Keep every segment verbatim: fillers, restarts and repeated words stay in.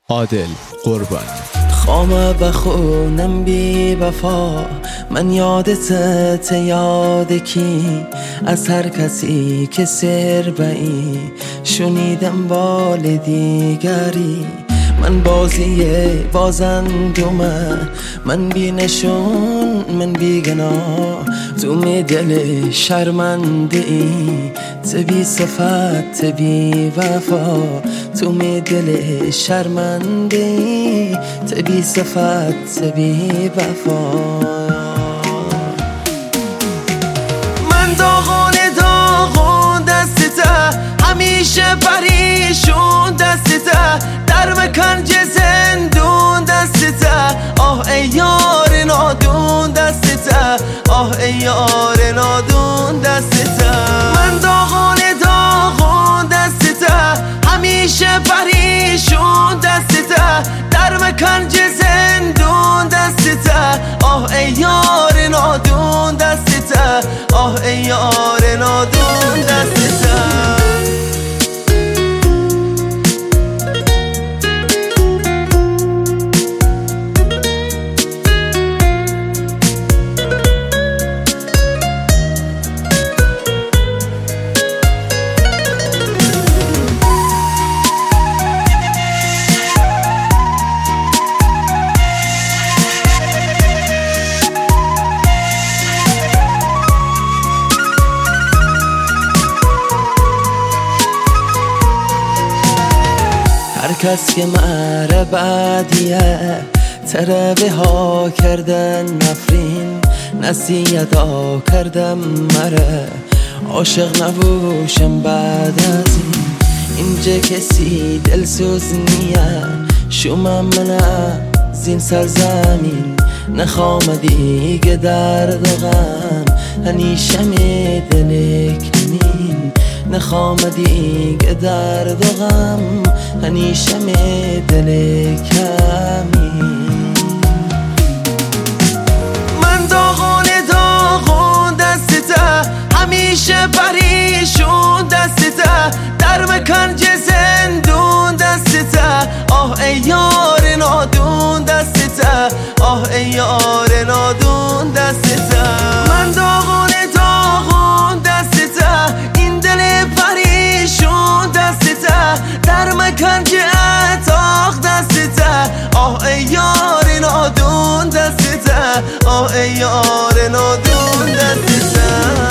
عادل قربانی. خامه بخونم بی وفا، من یادت یاد کی؟ از هر کسی که سر بایی شنیدم بال دیگری. من بازی بازندومه، من بی نشون، من بی گناه. تو می دل شرمنده ای، تو بی صفت، تو بی وفا. تو می دل شرمنده ای، تو بی صفت، تو بی وفا. من داغون داغون دستته، همیشه پریشون دستته. در مکنج زندون دستته، آه ای یار نادون دستته، آه ای یار نادون دستته. من داغون داغون دستته، همیشه پریشون دستته. در مکنج زندون دستته، آه ای یار نادون دستته، آه ای یار نادون دستته. هر کس که مره بعدیه، تربه ها کردن نفرین. نصیحتا کردم مره، عاشق نبوشم بعد از این. اینجا کسی دلسوز نیه، شما منه زین سرزمین. نخوام دیگه درد و غم، همیشه می دل کنین. نخوام دیگه درد و غم، همیشه می دل کمین. من داغون داغون دستته، همیشه پریشون دستته. در مکنج زندون دستته، آه ای یار نادون دستته، آه ای یار نادون دستته. من داغون داغون دستته، این دل پریشون دستته. در مکنج اتاق دستته، آه ای یار نادون دستته، آه ای یار نادون دستته.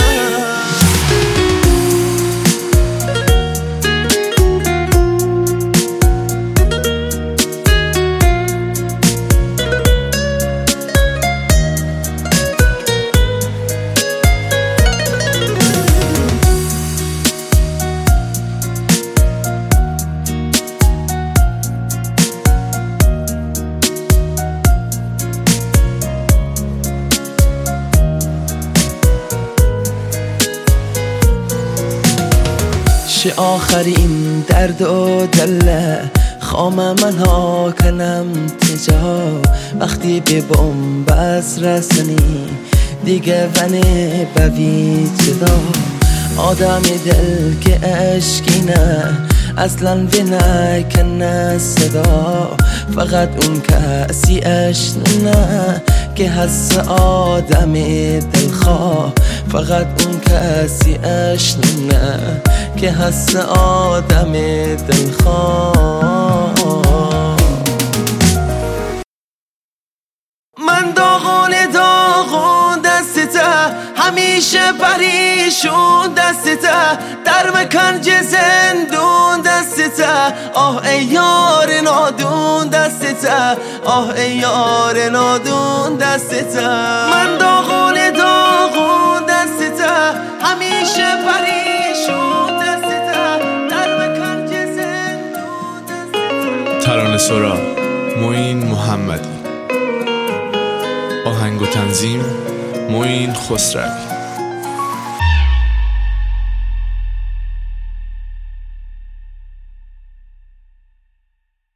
آخرین درد و دله، خام من ها کنم تجا. وقتی به بومبست رسنی دیگه ونه بوی جدا. آدم دل که عشقی نه، اصلا وینه کنه صدا. فقط اون کسی عشق نه که حس آدم دلخواه. فقط اون کسی عشق نه که حس آدم دلخواه. من داغون داغون دستته، همیشه پریشون دستته. در مکنج زندون دستته، آه ای یار نادون دستته، آه ای یار نادون دستته. من داغون داغون دستته، همیشه پریشون دستته. در مکنج زندون دستته. ترانه سرا معین محمدی. آهنگ و تنظیم معین خسروی.